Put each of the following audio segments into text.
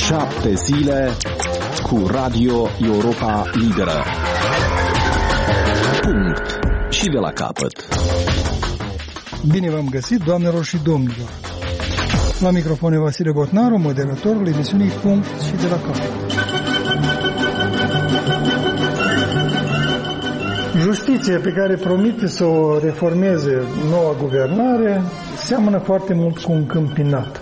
7 zile cu Radio Europa Liberă. Punct. Și de la capăt. Bine v-am găsit, doamnelor și domnilor. La microfon e Vasile Botnaru, moderatorul emisiunii Punct și de la capăt. Justiția pe care promite să o reformeze noua guvernare seamănă foarte mult cu un câmpinat.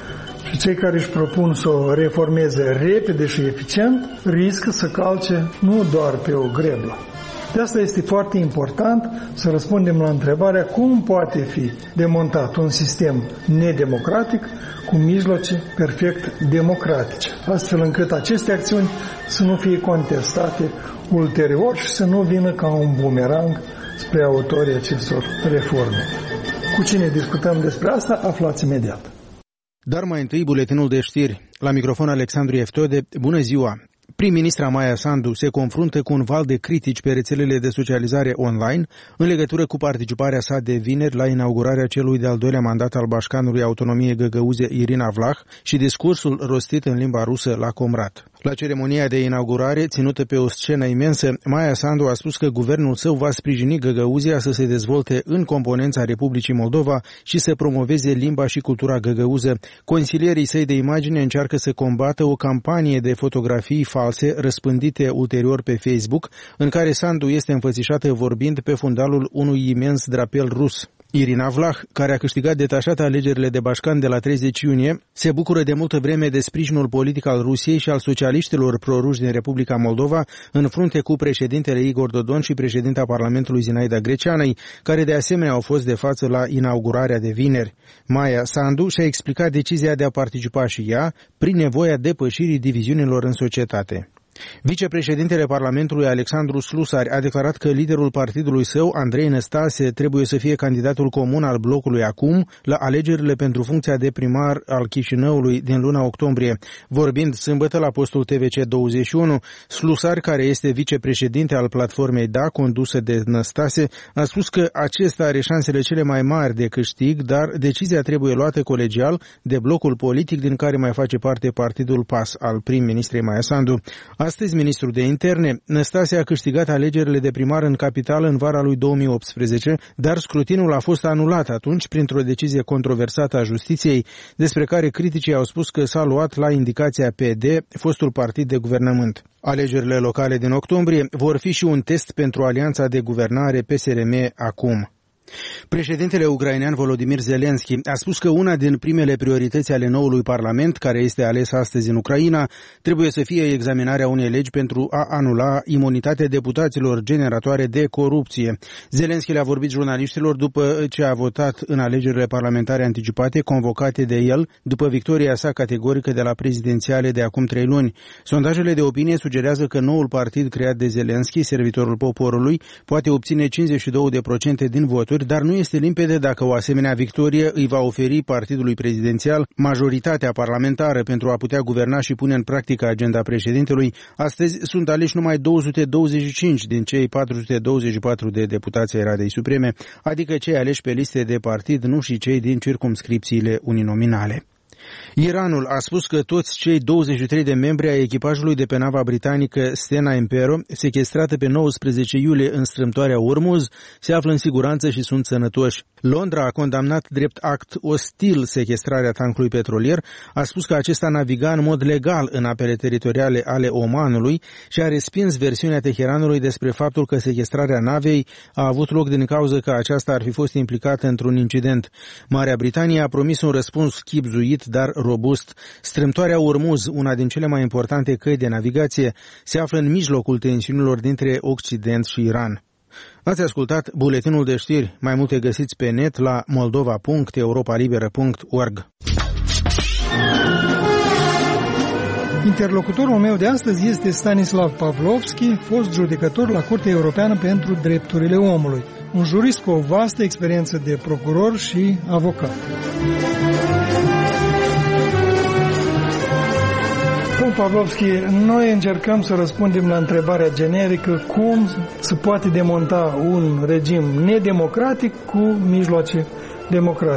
Și cei care își propun să o reformeze repede și eficient riscă să calce nu doar pe o greblă. De asta este foarte important să răspundem la întrebarea cum poate fi demontat un sistem nedemocratic cu mijloace perfect democratice, astfel încât aceste acțiuni să nu fie contestate ulterior și să nu vină ca un bumerang spre autorii acestor reforme. Cu cine discutăm despre asta, aflați imediat. Dar mai întâi buletinul de știri. La microfon Alexandru Eftode, bună ziua! Prim-ministra Maia Sandu se confruntă cu un val de critici pe rețelele de socializare online în legătură cu participarea sa de vineri la inaugurarea celui de-al doilea mandat al bașcanului autonomiei găgăuze Irina Vlah și discursul rostit în limba rusă la Comrat. La ceremonia de inaugurare, ținută pe o scenă imensă, Maia Sandu a spus că guvernul său va sprijini Găgăuzia să se dezvolte în componența Republicii Moldova și să promoveze limba și cultura găgăuză. Consilierii săi de imagine încearcă să combată o campanie de fotografii false răspândite ulterior pe Facebook, în care Sandu este înfățișată vorbind pe fundalul unui imens drapel rus. Irina Vlah, care a câștigat detașat alegerile de bașcan de la 30 iunie, se bucură de multă vreme de sprijinul politic al Rusiei și al socialiștilor proruși din Republica Moldova, în frunte cu președintele Igor Dodon și președinta Parlamentului Zinaida Greceanăi, care de asemenea au fost de față la inaugurarea de vineri. Maia Sandu și-a explicat decizia de a participa și ea prin nevoia depășirii diviziunilor în societate. Vicepreședintele Parlamentului Alexandru Slusari a declarat că liderul partidului său, Andrei Năstase, trebuie să fie candidatul comun al blocului acum la alegerile pentru funcția de primar al Chișinăului din luna octombrie. Vorbind sâmbătă la postul TVC21, Slusari, care este vicepreședinte al platformei DA, condusă de Năstase, a spus că acesta are șansele cele mai mari de câștig, dar decizia trebuie luată colegial de blocul politic din care mai face parte partidul PAS al prim-ministrei Maia Sandu. Astăzi, ministrul de interne, Năstase, a câștigat alegerile de primar în capitală în vara lui 2018, dar scrutinul a fost anulat atunci printr-o decizie controversată a justiției, despre care criticii au spus că s-a luat la indicația PD, fostul partid de guvernământ. Alegerile locale din octombrie vor fi și un test pentru alianța de guvernare PSRM acum. Președintele ucrainean Volodymyr Zelensky a spus că una din primele priorități ale noului parlament, care este ales astăzi în Ucraina, trebuie să fie examinarea unei legi pentru a anula imunitatea deputaților generatoare de corupție. Zelensky le-a vorbit jurnaliștilor după ce a votat în alegerile parlamentare anticipate convocate de el după victoria sa categorică de la prezidențiale de acum 3 luni. Sondajele de opinie sugerează că noul partid creat de Zelensky, Servitorul Poporului, poate obține 52% din voturi, dar nu este limpede dacă o asemenea victorie îi va oferi partidului prezidențial majoritatea parlamentară pentru a putea guverna și pune în practică agenda președintelui. Astăzi sunt aleși numai 225 din cei 424 de deputați ai Radei Supreme, adică cei aleși pe liste de partid, nu și cei din circumscripțiile uninominale. Iranul a spus că toți cei 23 de membri ai echipajului de pe nava britanică Stena Impero, sechestrată pe 19 iulie în strâmtoarea Ormuz, se află în siguranță și sunt sănătoși. Londra a condamnat drept act ostil sechestrarea tancului petrolier, a spus că acesta naviga în mod legal în apele teritoriale ale Omanului și a respins versiunea Teheranului despre faptul că sechestrarea navei a avut loc din cauza că aceasta ar fi fost implicată într-un incident. Marea Britanie a promis un răspuns chibzuit, dar robust. Strâmtoarea Ormuz, una din cele mai importante căi de navigație, se află în mijlocul tensiunilor dintre Occident și Iran. Ați ascultat buletinul de știri. Mai multe găsiți pe net la moldova.europalibera.org. Interlocutorul meu de astăzi este Stanislav Pavlovski, fost judecător la Curtea Europeană pentru Drepturile Omului, un jurist cu o vastă experiență de procuror și avocat. Domnul Pavlovski, noi încercăm să răspundem la întrebarea generică cum se poate demonta un regim nedemocratic cu mijloace democratice.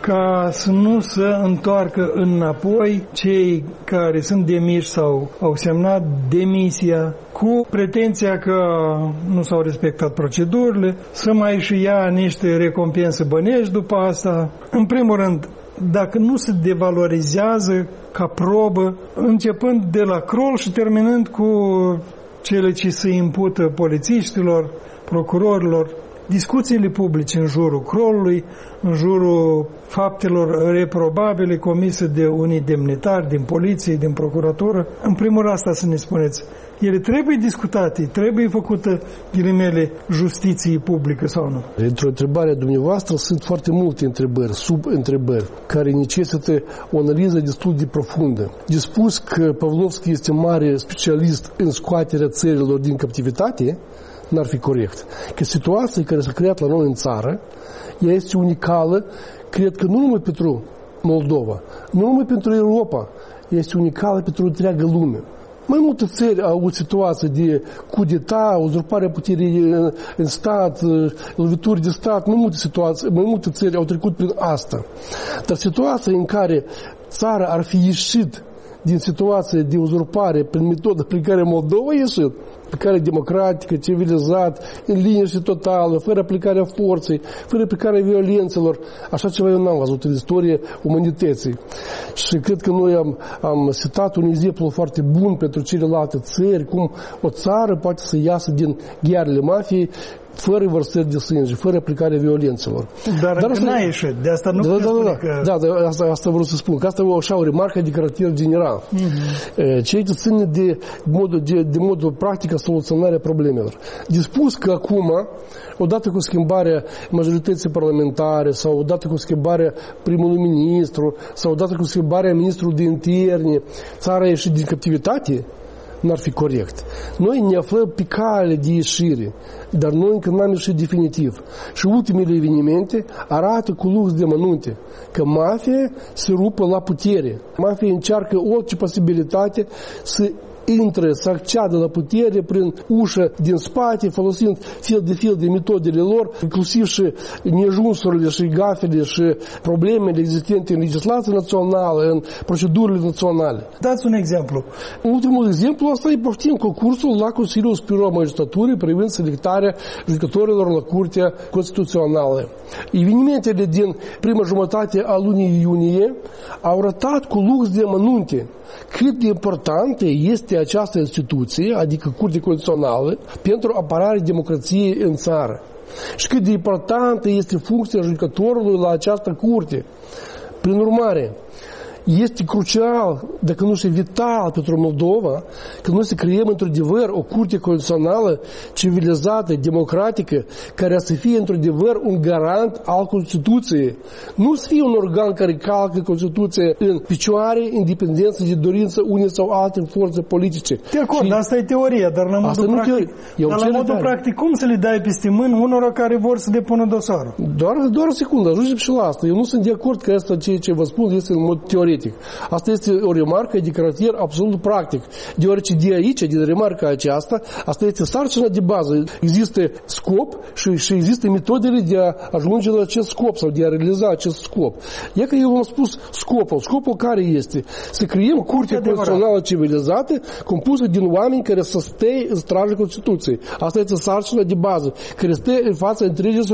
ca să nu se întoarcă înapoi cei care sunt demiși sau au semnat demisia cu pretenția că nu s-au respectat procedurile, să mai și ia niște recompense bănești după asta. În primul rând, dacă nu se devalorizează ca probă, începând de la crol și terminând cu cele ce se impută polițiștilor, procurorilor, discuțiile publice în jurul crolului, în jurul faptelor reprobabile comise de unii demnitari din poliție, din procuratură. În primul rând asta să ne spuneți. Ele trebuie discutate, trebuie făcută, ghilimele, justiție publică sau nu? Într-o întrebare a dumneavoastră sunt foarte multe întrebări, sub-întrebări, care necesită o analiză destul de profundă. De spus că Pavlovski este mare specialist în scoaterea țărilor din captivitate, n-ar fi corect. Că situația care s-a creat la noi în țară, ea este unicală, cred că nu numai pentru Moldova, nu numai pentru Europa, este unicală pentru întreaga lume. Mai multe țări au avut situații de cudeta, uzurparea puterii în stat, lovituri de stat, mai multe țări au trecut prin asta. Dar situația în care țara ar fi ieșit din situație de uzurpare prin metodă prin care Moldova a ieșit, aplicare democratică, civilizat, în liniște totală, fără aplicarea forței, fără aplicarea violențelor. Așa ceva eu n-am văzut în istorie umanității. Și cred că noi am citat un exemplu foarte bun pentru celelalte țări, cum o țară poate să iasă din ghearele mafiei fără vărsări de sânge, fără aplicarea violențelor. Dar încă n-a ieșit, de asta nu spune că... Da, asta vreau să spun, că asta e așa o remarcă de caracter general. Ceea ce ține de modul practic a soluționarea problemelor. De spus că acum, odată cu schimbarea majorității parlamentare, sau odată cu schimbarea primului ministru, sau odată cu schimbarea ministrului de interne, țara a ieșit din captivitate, n-ar fi corect. Noi ne aflăm pe cale de ieșire, dar noi încă n-am ieșit definitiv. Și ultimele evenimente arată cu lux de mănunte că mafia se rupă la putere. Mafia încearcă orice posibilitate să intre, să acceadă la putere prin ușă din spate, folosind fel de metodele lor, inclusiv și nejunsurile și gafele și problemele existente în legislația națională, în procedurile naționale. Dați un exemplu. Ultimul exemplu, asta e poftim concursul la Consiliul Superior al Magistraturii privind selectarea judecătorilor la Curtea Constituțională. Evenimentele din prima jumătate a lunii iunie au arătat cu lux de amănunte cât de importantă este această instituție, adică Curtea Constituțională, pentru apărarea democrației în țară. Și cât de importantă este funcția judecătorului la această curte. Prin urmare, este crucial, dacă nu și vital pentru Moldova, că noi să creăm într-adevăr o curte constituțională civilizată, democratică, care să fie într-adevăr un garant al Constituției. Nu să fie un organ care calcă Constituția în picioare, independență de dorință unei sau alte forțe politice. De acord, și asta e teoria, dar la modul practic, cum să le dai peste mână unora care vor să depună dosarul? Doar o secundă, ajungem și la asta. Eu nu sunt de acord că asta ceea ce vă spun este în mod teoretic. Asta este o remarcă de caracter absolut practic, deoarece de aici, din remarca aceasta, asta este sarcina de bază. Există scop și există metodele de a ajunge la acest scop sau de a realiza acest scop. E că eu v-am spus scopul care este? Să creăm Curtea Constituțională civilizată compusă din oameni care să stea în strajul Constituției. Asta este sarcina de bază, care stă în fața întregii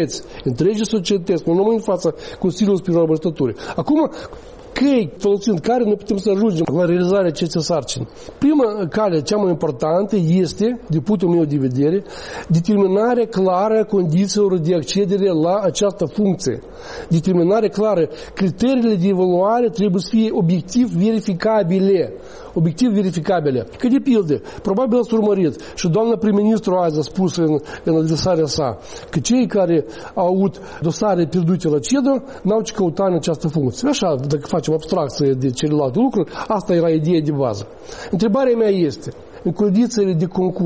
societăți, nu numai în fața Consiliului Superior al Magistraturii. Acum, folosind care noi putem să ajungem la realizarea acestei sarcini. Prima cale, cea mai importantă, este, din punctul meu de vedere, determinarea clară a condițiilor de accedere la această funcție. Determinarea clară. Criteriile de evaluare trebuie să fie obiectiv verificabile. Că de pildă, probabil ați urmărit și doamna prim-ministru azi a spus în adresarea sa că cei care au avut dosare pierdute la CEDO n-au ce căuta în această funcție. Așa, dacă facem abstracție de celelalte lucruri, asta era ideea de bază. Întrebarea mea este, în condițiile de concurs,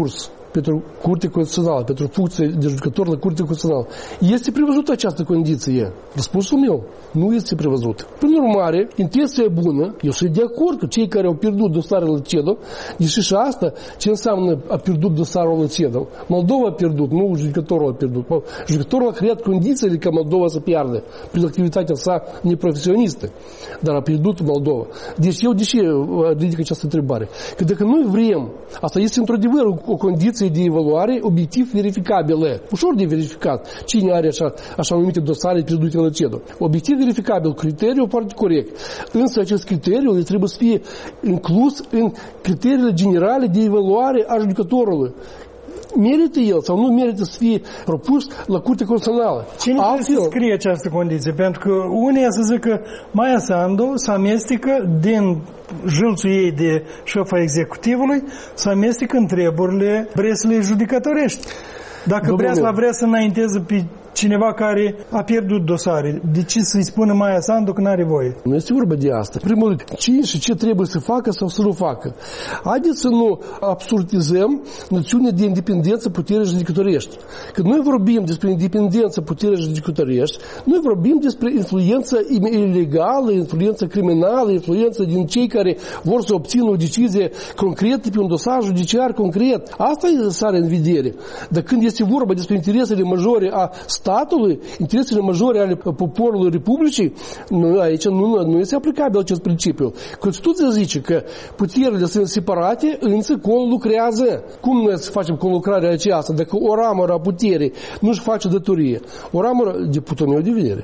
pentru Curtea Constituțională, pentru funcție de judecător la Curtea Constituțională. Este prevăzută această condiție? Răspunsul meu, nu este prevăzut. Prin urmare, intenția e bună, eu sunt de acord că cei care au pierdut dosarele la CEDO, deși și asta, ce înseamnă a pierdut dosarul la CEDO? Moldova a pierdut, nu judecătorul a pierdut. Judecătorul a creat condițiile ca Moldova să piardă prin activitatea sa neprofesionistă, dar a pierdut Moldova. Deci eu de ce ridic această întrebare? Că dacă noi vrem, asta este într-adevăr o condiție de evaluare obiectiv verificabilă, ușor de verificat cine are așa numite dosare pierdute la CEDO. Obiectiv verificabil, criteriul foarte corect. Însă acest criteriu trebuie să fie inclus în criteriile generale de evaluare a judecătorului. Merită el sau nu merită să fie propus la Curtea Constituțională? Cine trebuie să scrie această condiție? Pentru că unii să zic că Maia Sandu se amestecă din jâlțul ei de șefa executivului, se amestecă în treburile Breslei judecătorești. Dacă Bresla vrea să înainteze pe cineva care a pierdut dosare, de ce să-i spună Maia Sandu că n-are voie? Nu este vorba de asta. Primul rând, cine și ce trebuie să facă sau să nu facă. Haideți să nu absurdizăm noțiunea de independență puterii judecătorești. Când noi vorbim despre independență puterii judecătorești, noi vorbim despre influență ilegală, influență criminală, influență din cei care vor să obțină o decizie concretă pe un dosar judiciar concret. Asta sare în vedere. Dar când este vorba despre interesele majore a statului, interesele majore ale poporului Republicii, aici nu este aplicabil acest principiu. Constituția zice că puterile sunt separate, însă conlucrează. Cum noi să facem conlucrarea aceasta? Dacă o ramură a puterii nu-și face datorie, o ramură, de punctul meu de vedere,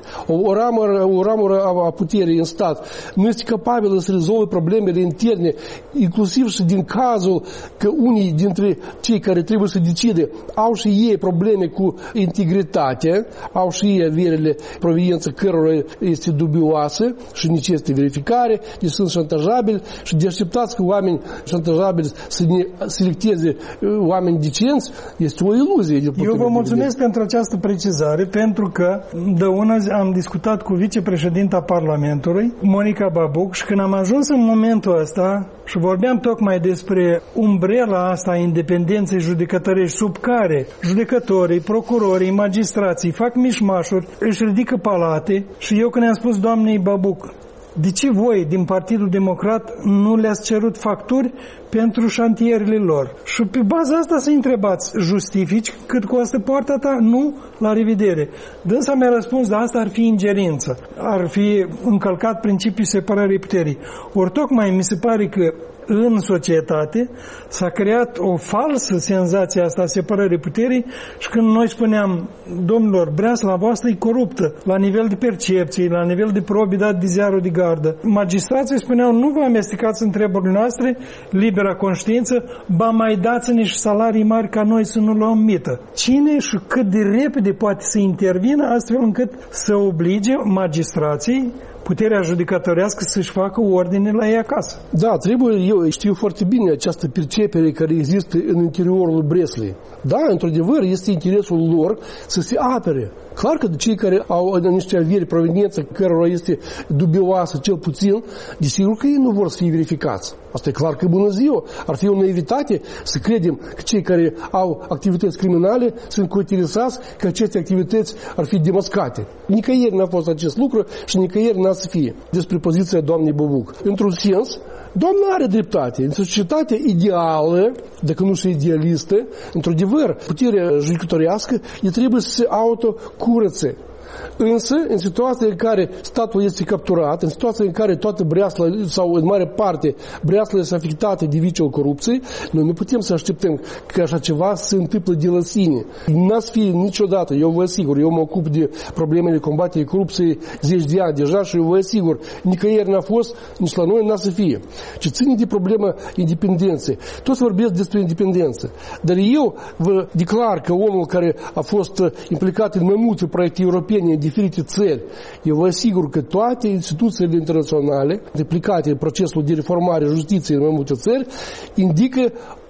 o ramură a puterii în stat nu este capabilă să rezolve problemele interne, inclusiv și din cazul că unii dintre cei care trebuie să decide au și ei probleme cu integritate, au și ei averile proveniență cărora este dubioasă și necesită verificare, deci sunt șantajabili și de așteptați că oameni șantajabili să ne selecteze oameni decenți este o iluzie. Eu vă mulțumesc pentru această precizare, pentru că de una zi am discutat cu vicepreședinta Parlamentului, Monica Babuc, și când am ajuns în momentul ăsta și vorbeam tocmai despre umbrela asta a independenței judecătorești, sub care judecătorii, procurorii, magistrații fac mișmașuri, își ridică palate, și eu când am spus doamnei Babuc, de ce voi, din Partidul Democrat, nu le-ați cerut facturi pentru șantierele lor? Și pe baza asta să întrebați, justifici cât costă poarta ta? Nu, la revedere. Dânsa mi-a răspuns, dar asta ar fi ingerință. Ar fi încălcat principiul separării puterii. Ori tocmai mi se pare că în societate s-a creat o falsă senzație asta a separării puterii și când noi spuneam, domnilor, Breasla voastră e coruptă la nivel de percepție, la nivel de probe dat de ziarul de gardă. Magistrații spuneau, nu vă amestecați în treburile noastre, libera conștiință, ba mai dați-ne și salarii mari ca noi să nu luăm mită. Cine și cât de repede poate să intervină astfel încât să oblige magistrații, puterea judecătorească, să-și facă ordine la ei acasă? Da, trebuie, eu știu foarte bine această percepere care există în interiorul Breslei. Da, într-adevăr, este interesul lor să se apere. Clar că cei care au niște averi proveniență cărora este dubioasă cel puțin, desigur că ei nu vor să fie verificați. Asta e clar că bună ziua. Ar fi o naivitate să credem că cei care au activități criminale sunt cointeresați că aceste activități ar fi demascate. Nicăieri n-a fost acest lucru și nicăieri n-a să fie. Despre poziția doamnei Babuc. Într-un sens, doamna are dreptate. În societatea ideală, dacă nu și idealistă, într-adevăr, puterea judecătorească trebuie să se autocurățe. Însă, în situația în care statul este capturat, în situația în care toată Breasla, sau în mare parte, Breasla este afectată de viciul corupției, noi nu putem să așteptăm că așa ceva se întâmplă de la sine. N-a să fie niciodată, eu vă asigur, eu mă ocup de problemele combaterii corupției 10 de ani deja și eu vă asigur, nicăieri n-a fost, nici la noi n-a să fie. Ce ține de problema independenței. Toți vorbesc despre independență. Dar eu vă declar că omul care a fost implicat în mai multe proiecte europene în diferite țări, eu vă asigur că toate instituțiile internaționale implicate în procesul de reformare a justiției în mai multe țări indică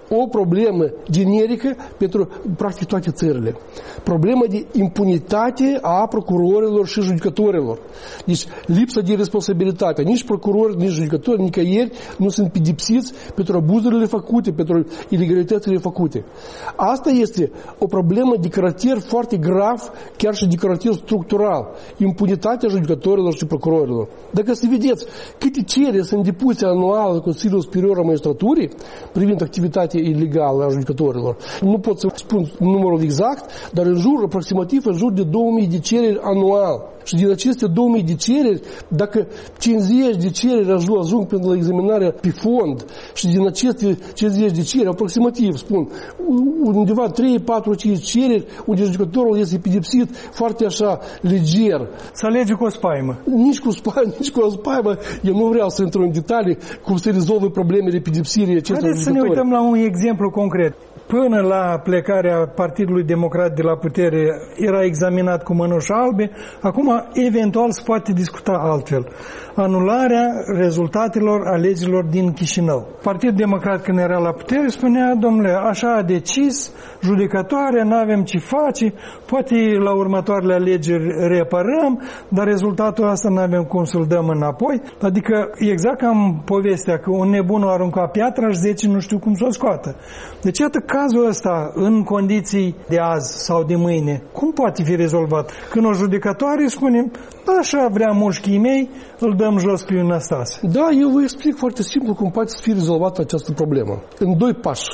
o problemă generică pentru practic toate țările. Problema de impunitate a procurorilor și judecătorilor. Deci lipsa de responsabilitate. Nici procurori, nici judecători, nicăieri nu sunt pedepsiți pentru abuzurile făcute, pentru ilegalitățile făcute. Asta este o problemă de caracter foarte grav, chiar și de caracter structural. Impunitatea judecătorilor și procurorilor. Dacă să vedeți câte cereri sunt depuse anual în Consiliul Superior al Magistraturii privind activitatea ilegală a judecătorilor, nu pot să spun numărul exact, dar aproximativ în jur de 2000 de cereri anual. Și din aceste 2000 de cereri, dacă 50 de cereri ajung pentru examinarea pe fond și din aceste 50 de cereri, aproximativ, spun, undeva 3, 4, 5 cereri, unde judecătorul este pedepsit foarte așa, leger. Să alege cu o spaimă. Nici cu o spaimă. Eu nu vreau să intru în detalii cum se rezolvă problemele pedepsirii acestor judecători. Haideți să ne uităm la un exemplu concret. Până la plecarea Partidului Democrat de la putere era examinat cu mănuși albe, acum eventual se poate discuta altfel. Anularea rezultatelor alegerilor din Chișinău. Partidul Democrat când era la putere spunea, domnule, așa a decis, judecătoarea, n-avem ce face, poate la următoarele alegeri reparăm, dar rezultatul ăsta n-avem cum să-l dăm înapoi. Adică exact ca în povestea că un nebun o arunca piatra și 10 nu știu cum să o scoată. Deci iată cazul ăsta în condiții de azi sau de mâine, cum poate fi rezolvat? Când o judecătoare spune, așa vrea mușchii mei, îl dăm jos pe Năstase. Da, eu vă explic foarte simplu cum poate fi rezolvată această problemă. În doi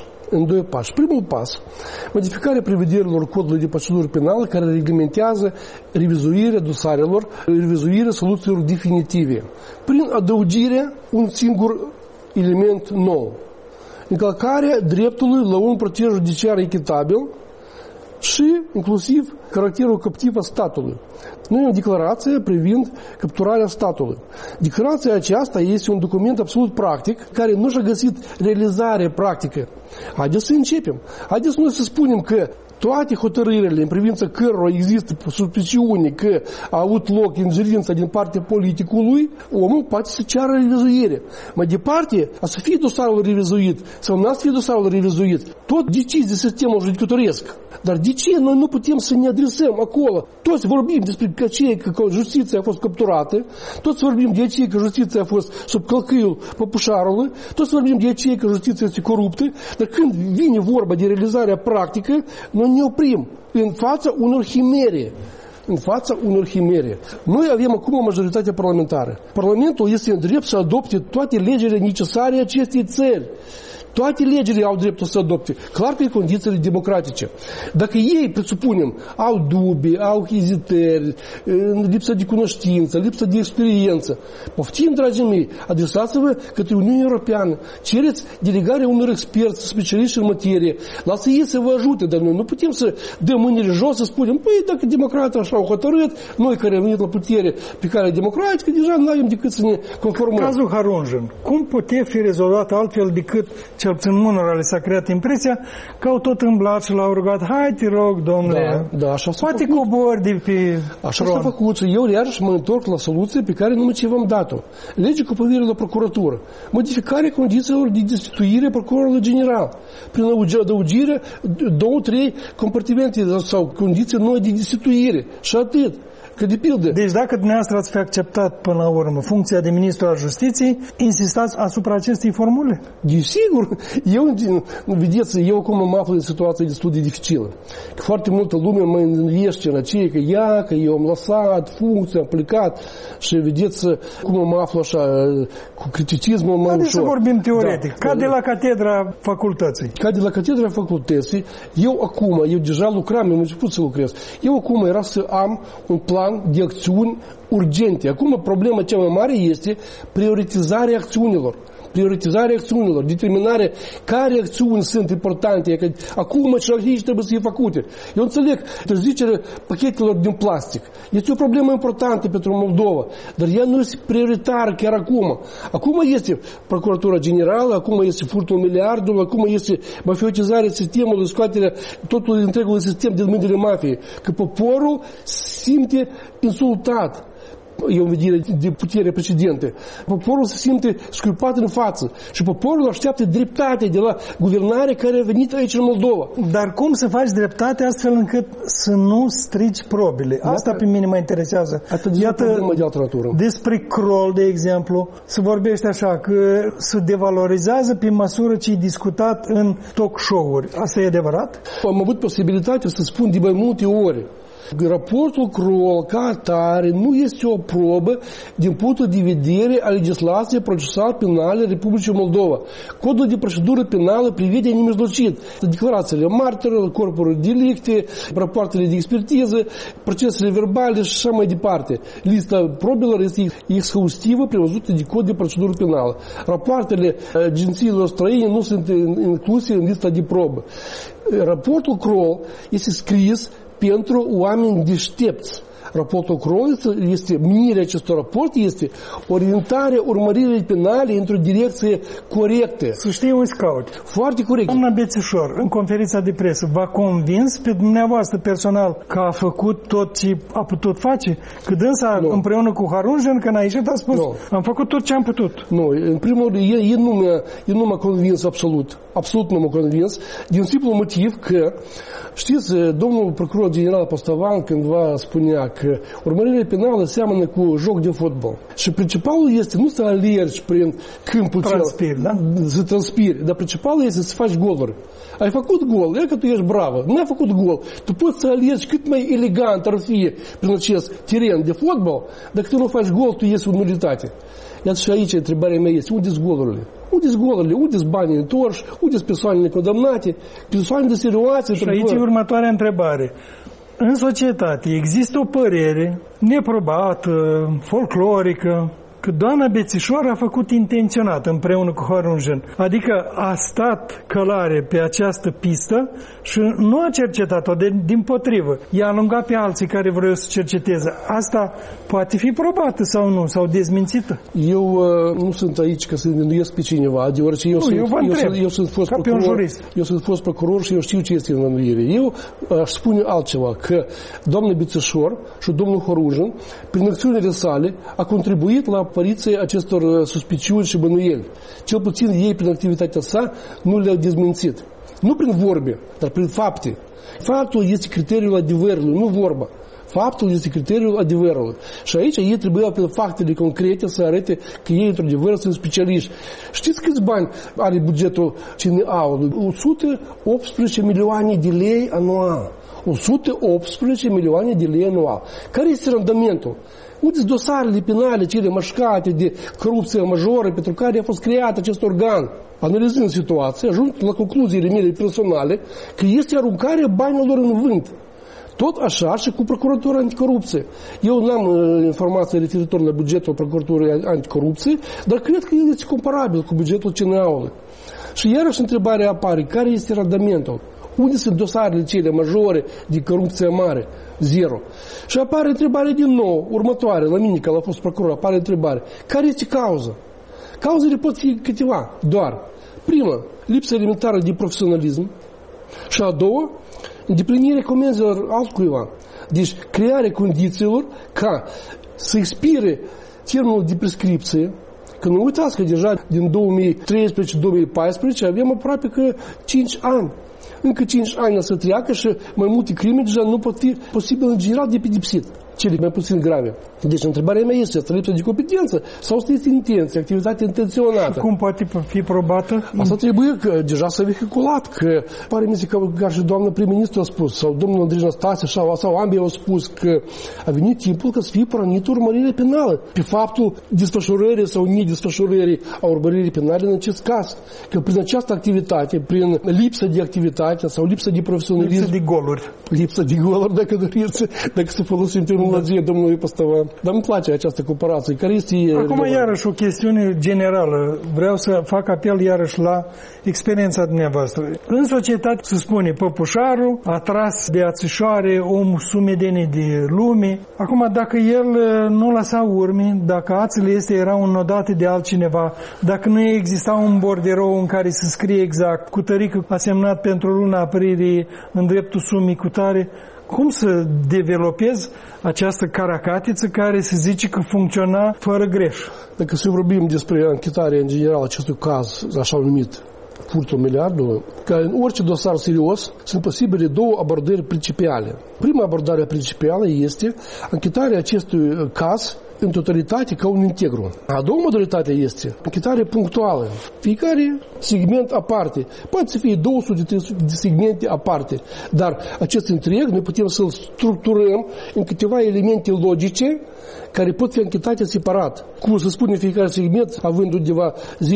pași. Primul pas, modificarea prevederilor codului de procedură penală care reglementează revizuirea dosarelor, revizuirea soluțiilor definitive, prin adăugirea un singur element nou. Încălcarea dreptului la un proces judiciar echitabil și inclusiv caracterul captiv a statului. Noi o declarație privind capturarea statului. Declarația aceasta este un document absolut practic care nu și-a găsit realizare practică. Haideți să începem. Haideți noi să spunem că toate hotărârile în privința cărora există suspiciune că a avut loc ingerința din partea politicului, omul poate să ceară revizuire. Mai departe, a să fie dosarul revizuit sau nu a să fie dosarul revizuit, tot decizi de sistemul judecătoresc. Dar de ce noi nu putem să ne adresăm acolo? Toți vorbim despre că justiția a fost capturată, toți vorbim de aceea că justiția a fost sub călcâiul păpușarului, toți vorbim de aceea că justiția este coruptă, dar când vine vorba de realizarea practică, noi ne oprim în fața unor chimere. Noi avem acum o majoritate parlamentară. Parlamentul este în drept să adopte toate legile necesare acestei țări. Toate legile au dreptul să adopte, clar pe condițiile democratice. Dacă ei, presupunem, au dubii, au ezitări, lipsă de cunoștință, lipsă de experiență, poftim, dragii mei, adresați-vă către Uniunea Europeană, cereți delegarea unor experți specialiști în materie, lasă ei să vă ajute, dar noi nu putem să dăm mâinile jos să spunem, păi dacă democrații așa au hotărât, noi care am venit la putere pe care democratică, deja nu avem decât să ne conformăm. Cazul Harunjan, cum putea fi rezolvat altfel decât cel puțin unora le s-a creat impresia că au tot îmblat și l-au rugat, hai te rog, domnule, da, așa poate cobori de pe așa s-a făcut și eu iarăși mă întorc la soluție pe care numai ce v-am dat-o. Lege cu privire la procuratură. Modificarea condițiilor de destituire procurorului general. Prin adăugirea 2-3 compartimente sau condiții noi de destituire. Și atât. Că de pildă. Deci dacă dumneavoastră ați fi acceptat până la urmă funcția de ministru al justiției, insistați asupra acestei formule? Desigur. Vedeți, eu acum mă aflu în situație destul de dificilă. Că foarte multă lume mă înviește în aceea că eu am lăsat funcția, am plecat și vedeți cum mă aflu așa cu criticismul mai ușor. Să vorbim teoretic. Da. Ca de la catedra facultății. Ca de la catedra facultății, eu deja lucram, am început să lucrez. Eu acum era să am un plan de acțiuni urgente. Acum problema cea mai mare este prioritizarea acțiunilor. Determinarea care acțiuni sunt importante, că acum și aici trebuie să fie făcute. Eu înțeleg interzicerea pachetelor din plastic. Este o problemă importantă pentru Moldova, dar ea nu este prioritară chiar acum. Acum este Procuratura Generală, acum este furtul miliardului, acum este mafiotizarea sistemului, scoaterea totul întregul sistem din mâinile mafiei. Că poporul simte insultat. e o vedere de putere precedente. Poporul se simte scuipat în față și poporul așteaptă dreptate de la guvernare care a venit aici în Moldova. Dar cum să faci dreptate astfel încât să nu strici probele? Asta pe mine mă interesează. Iată, despre Kroll, de exemplu, se vorbește așa că se devalorizează pe măsură ce e discutat în talk show-uri. Asta e adevărat? Am avut posibilitatea să spun de mai multe ori. Raportul Kroll ca atare nu este o probă din punctul de vedere a legislației procesal penale Republicii Moldova. Codul de procedură penală prevede nemijlocit declarațiile martirilor, corpuri delicte, rapoartele de expertiză, procesele verbale și așa mai departe. Lista probelor este exhaustivă prevăzută de cod de procedură penală. Rapoartele agențiilor străine nu sunt incluse în lista de probă. Raportul Kroll este scris pentru oameni deștepți. Raportul Kroll este, menirea acestui raport este orientarea urmăririi penale într-o direcție corectă. Să știi un scout. Foarte corect. Doamna Bețișor, în conferința de presă, v-a convins pe dumneavoastră personal că a făcut tot ce a putut face? Că dânsa, împreună cu Harunjan, când a ieșit, a spus, am făcut tot ce am putut. Nu, în primul rând, el nu m-a convins absolut. Absolut nu m-a convins. Din simplu motiv că, știți, domnul procuror general Postovan cândva spunea că urmărirea penală seamănă cu joc de fotbal. Și principalul este nu să alergi prin câmpul să transpiri, dar principalul este să faci goluri. Ai făcut gol, e că tu ești bravă. Nu ai făcut gol. Tu poți să alergi cât mai elegant ar fi prin acest teren de fotbal, dacă tu nu faci gol, tu iesi în nulitate. Iată și aici întrebarea mea este, unde-s golurile? Unde-s golurile? Unde-s banii întorși? Unde-s persoanele condamnate? Persoanele serioase? Și aici e următoarea întrebare. În societate există o părere neprobată, folclorică, că doamna Bețișor a făcut intenționat împreună cu Harunjan. Adică a stat călare pe această pistă și nu a cercetat-o, dimpotrivă. I-a alungat pe alții care vreau să cerceteze. Asta poate fi probată sau nu, sau dezmințită? Eu nu sunt aici ca să învinuiesc pe cineva, deoarece eu sunt fost procuror. Eu sunt fost procuror și eu știu ce este învinuire. Eu aș spune altceva, că doamna Bețișor și domnul Harunjan, prin acțiunile sale, a contribuit la apariția acestor suspiciuni și bănuieli. Cel puțin ei, prin activitatea sa, nu le-au dezmințit. Nu prin vorbe, dar prin fapte. Faptul este criteriul adevărului, nu vorba. Faptul este criteriul adevărului. Și aici ei trebuiau pe faptele concrete să arate că ei, într-adevăr, sunt specialiști. Știți câți bani are bugetul CNA-ului? 118 milioane de lei anual. 118 milioane de lei anual. Care este randamentul? Unde-s dosarele penale, cele mașcate de corupție majoră pentru care a fost creat acest organ? Analizând situația, ajung la concluziile mele personale că este aruncarea banilor în vânt. Tot așa și cu Procuratura Anticorupție. Eu n-am informații referitor la bugetul Procuraturii Anticorupție, dar cred că el este comparabil cu bugetul CNA-ului. Și iarăși întrebarea apare, care este randamentul? Unde sunt dosarele cele majore de corupție mare? Zero. Și apare întrebarea din nou, următoare, la mine, că l-a fost procuror, apare întrebare. Care este cauza? Cauzele pot fi câteva, doar. Prima, lipsa elementară de profesionalism. Și a doua, îndeplinirea comenzilor altcuiva. Deci, crearea condițiilor ca să expire termenul de prescripție. Că nu uitați că deja din 2013-2014 avem aproape că 5 ani. Încă 5 ani să treacă și mai multe crime deja nu pot fi posibil în general de pedepsit. Cele mai puțin grave. Deci întrebarea mea este asta, lipsa de competență sau asta este intenție, activitate intenționată. Și cum poate fi probată? Asta trebuie că deja s-a vehiculat, că pare mi se că și doamna prim-ministru a spus, sau domnul Andrei Năstase, sau ambii au spus că a venit timpul ca să fie pornită urmărire penală pe faptul desfășurării sau nedesfășurării a urmăririi penale în acest caz. Că prin această activitate, prin lipsa de activitate sau lipsa de profesionalism, lipsa de goluri. Lipsa de goluri, dacă doriți, dacă să folosim terminologie domnului Postovan. Dar îmi place această comparație. Care este acum iarăși o chestiune generală. Vreau să fac apel iarăși la experiența dumneavoastră. În societate se spune păpușarul a tras de ațișoare o sumedenie de lume. Acum dacă el nu lăsa urme, dacă ațele erau înodate de altcineva, dacă nu exista un borderou în care se scrie exact cu tărică a semnat pentru luna aprilie în dreptul sumii cu tare, Cum să developezi această caracatiță care se zice că funcționa fără greș? Dacă să vorbim despre anchetarea în general acestui caz, așa numit furtul miliardului, că în orice dosar serios sunt posibile două abordări principiale. Prima abordare principială este anchetarea acestui caz în totalitate ca un integru. A doua modalitate este anchetare punctuală. Fiecare segment aparte. Poate să fie 200 de segmente aparte, dar acest întreg noi putem să-l structurăm în câteva elemente logice care pot fi anchetate separat. Cum să spunem, fiecare segment având undeva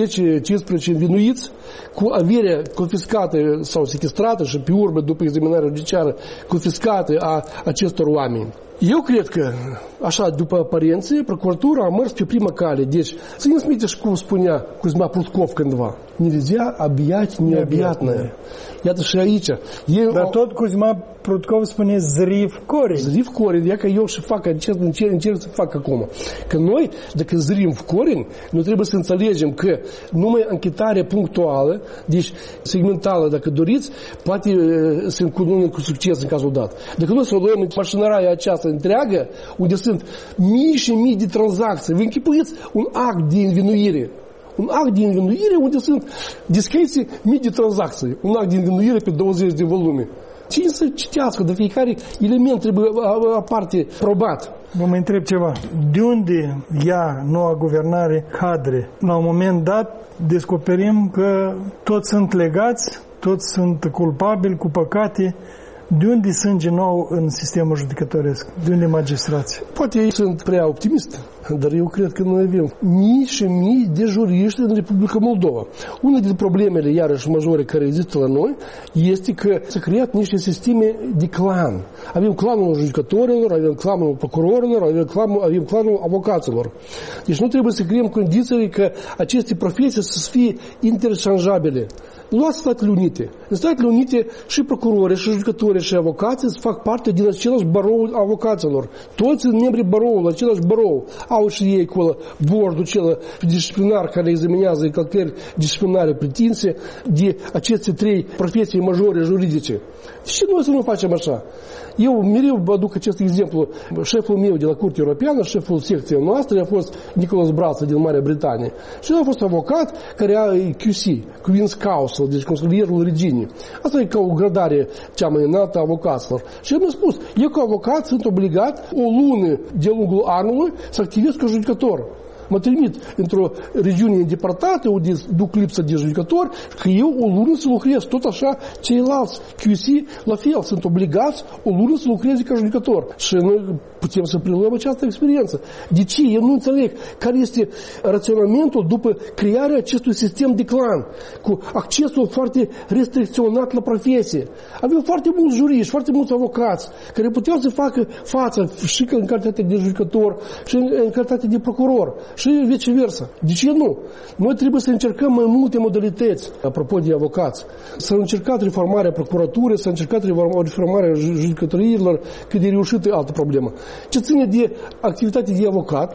10-15 învinuiți, cu averea confiscată sau sequestrată și pe urmă, după examinarea judiciară, confiscată a acestor oameni. Eu cred că, așa, după aparențe, procuratura a mers pe prima cale. Deci, țineți minte și cum spunea Cuzma Prutkov cândva, nельзя объять необъятное. Iată și aici. Dar tot Cuzma Prutkov spune zriv coreń. Zriv coreń, ia că eu și fac, încerc să fac acum. Că noi, dacă zrim в coreń, noi trebuie să înțelegem că numai anchetarea punctuală, deci segmentală, dacă doriți, poate să încunune cu succes în cazul dat. Dacă noi să o luăm în mașinăraia aceasta întreagă, unde sunt mii și mii de tranzacții, vă închipuiți un act de învinuire. Un act de învinuire unde sunt descrise mii de tranzacții. Un act de învinuire pe 20 de volume. Cine să citească? De fiecare element trebuie aparte probat. Vă mai întreb ceva. De unde ia noua guvernare cadre? La un moment dat descoperim că toți sunt legați, toți sunt culpabili, cu păcate. De unde sânge nou în sistemul judecătoresc? De unde magistrații? Poate ei sunt prea optimist, dar eu cred că noi avem mii și mii de juriști în Republica Moldova. Una dintre problemele, iarăși, majore care există la noi, este că s-a creat niște sisteme de clan. Avem clanul judecătorilor, avem clanul procurorilor, avem clanul avocaților. Deci nu trebuie să creăm condițiile că aceste profesii să fie interșanjabile. Luați Statele Unite. În Statele Unite și procurorii, și judecătorii, și avocații fac parte din același barou avocaților. Toți sunt membrii baroului, același barou. Au și ei acolo bordul acela disciplinar care examinează încălcări disciplinare pretinse de aceste trei profesii majore juridice. De ce noi să nu facem așa? Eu mereu aduc acest exemplu. Șeful meu de la Curtea Europeană, șeful secției noastre, a fost Nicholas Brață din Marea Britanie. Și el a fost avocat care a QC, Queen's Counsel, deci consilierul reginii. Asta e ca o gradare cea mai înaltă a avocaților. Și el mi-a spus, eu ca avocat sunt obligat o lună de lungul anului să activez ca judecător. Mă trimit într-o regiune îndepărtată unde duc lipsă de judecători că eu o lună să lucrez. Tot așa ceilalți QC la fel sunt obligați o lună să lucreze ca judecător. Și noi putem să preluăm această experiență. De ce? Eu nu înțeleg care este raționamentul după crearea acestui sistem de clan cu accesul foarte restricționat la profesie. Avem foarte mulți juriști, foarte mulți avocați care puteau să facă față și în calitate de judecător și în calitate de procuror. Și viceversa. De ce nu? Noi trebuie să încercăm mai multe modalități. Apropo de avocați, s-a încercat reformarea procuraturii, s-a încercat reformarea judecătoriilor, cât de reușită altă problemă. Ce ține de activitatea de avocat,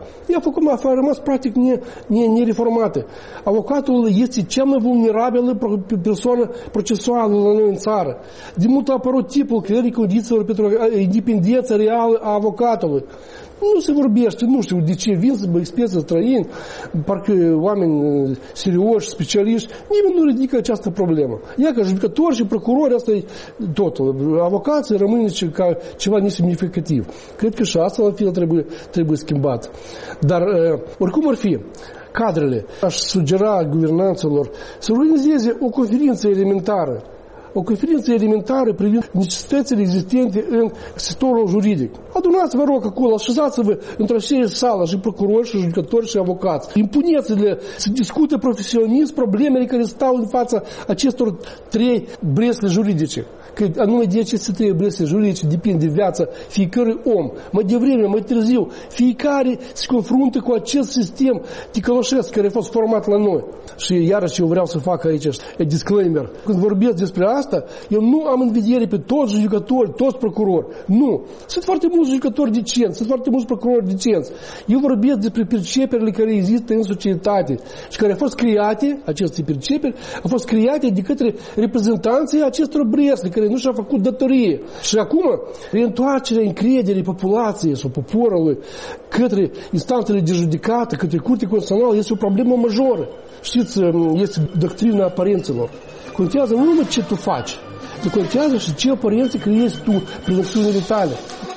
a rămas practic nereformată. Avocatul este cea mai vulnerabilă persoană procesuală la noi în țară. De mult a apărut tipul creării condițiilor pentru independența reală a avocatului. Nu se vorbește, nu știu de ce, vin să experți străini, parcă oameni serioși, specialiști, nimeni nu ridică această problemă. Ia că judecători și procurori, asta e totul. Avocații rămâne ca ceva nesemnificativ. Cred că și asta la fel trebuie schimbat. Dar, oricum ar fi, cadrele, aș sugera guvernanților să organizeze o conferință elementară. O conferință elementară privind necesitățile existente în sectorul juridic. Adunați-vă rog acolo, așezați-vă într-o sală și procurori, și judecători, și avocați. Impuneți-le să discute profesionist problemele care stau în fața acestor trei bresle juridice. Că anume de aceste trei bresle juridice depinde viața fiecărui om. Mai devreme, mai târziu, fiecare se confruntă cu acest sistem ticăloșesc care a fost format la noi. Și iarăși eu vreau să fac aici disclaimer. Când vorbesc despre asta, eu nu am în vedere pe toți judecători, toți procurori. Nu. Sunt foarte mulți judecători decenți, sunt foarte mulți procurori decenți. Eu vorbesc despre perceperile care există în societate și care au fost create, aceste perceperi, au fost create de către reprezentanții acestor bresle, care care nu și-a făcut datorie. Și acum, reîntoarcerea încrederii populației sau poporului către instanțele de judecată, către Curtea Constituțională, este o problemă majoră. Știți, este doctrina aparențelor. Contează nu numai ce tu faci, dar contează și ce aparențe creezi tu prin acțiunile tale.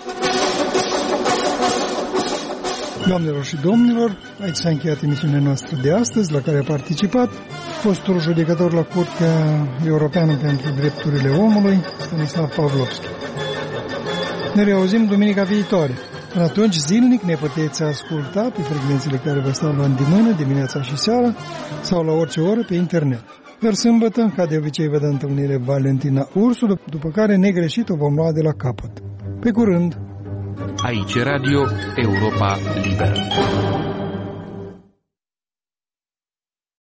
Doamnelor și domnilor, aici s-a încheiat emisiunea noastră de astăzi, la care a participat fostul judecător la Curtea Europeană pentru Drepturile Omului, Stanislav Pavlovski. Ne reauzim duminica viitoare. Până atunci, zilnic ne puteți asculta pe frecvențele care vă stau la îndemână, dimineața și seara, sau la orice oră pe internet. Iar sâmbătă, ca de obicei, vă dă întâlnire Valentina Ursu, după care negreșit o vom lua de la capăt. Pe curând! Aici Radio Europa Liberă.